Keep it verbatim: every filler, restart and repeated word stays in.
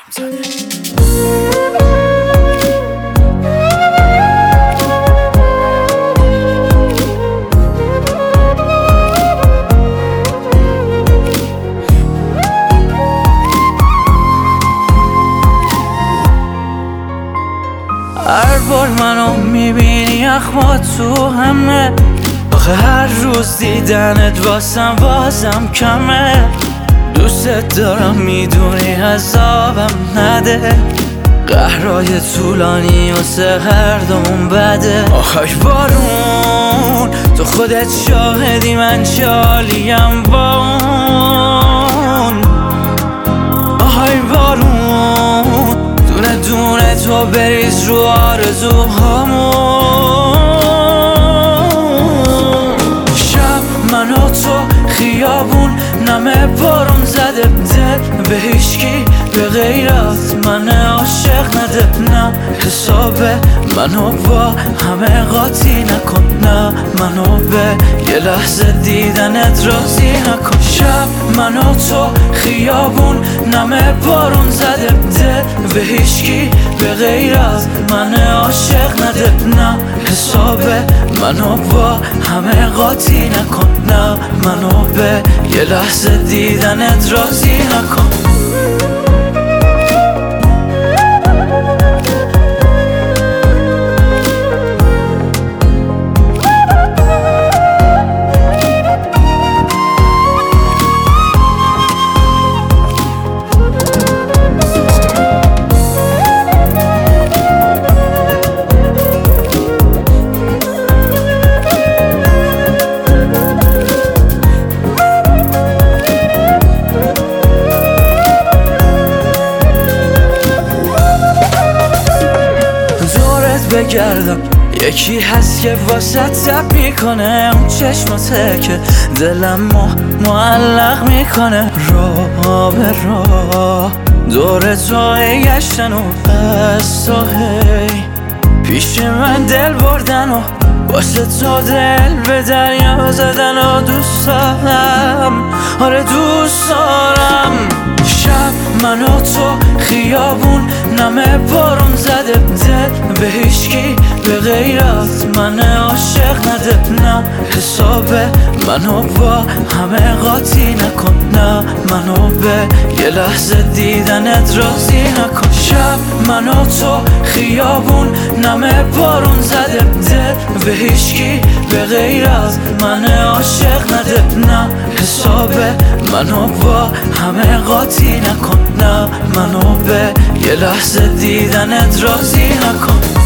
هر بار منو میبینی اخما تو همه، آخه هر روز دیدنت واسم بازم کمه. دوست دارم میدونی عذابم نده، قهرای طولانی واسه هر دومون بده. آخای بارون تو خودت شاهدی من چالیم با اون. آخای بارون دونه دونه تو بریز رو آرزوهامون. شب من و تو خیابون نمه بارون زده، دل به هیچکی به غیر از من عاشق نده. نه حسابه منو با همه قاطی نکن، نه منو به یه لحظه دیدنت راضی نکن. شب من و تو خیابون نمه بارون زده، دل به هیچکی به غیر از من عاشق نده. نه حسابه منو با همه قاطی نکن، نه منو به یه لحظه دیدنت راضی نکن. بگردم یکی هست که واسه تب میکنه، اون چشماته که دلم ما معلق میکنه. راه به راه دور تو گشتن و از تو هی پیش من دل بردن و واسه تو دل به دریا زدن و دوست دارم، آره دوست دارم. شب من و تو خیابون نمه بارون زده، دل به هیچکی به غیر از من عاشق نده. نه حسابه منو با همه قاطی نکن، نه منو به یه لحظه دیدنت راضی نکن. شب من و تو خیابون نمه بارون زده، دل به هیچکی به غیر از من عاشق نده. نه حسابه منو با همه قاطی نکن، نه منو به یه لحظه دیدنت راضی نکن.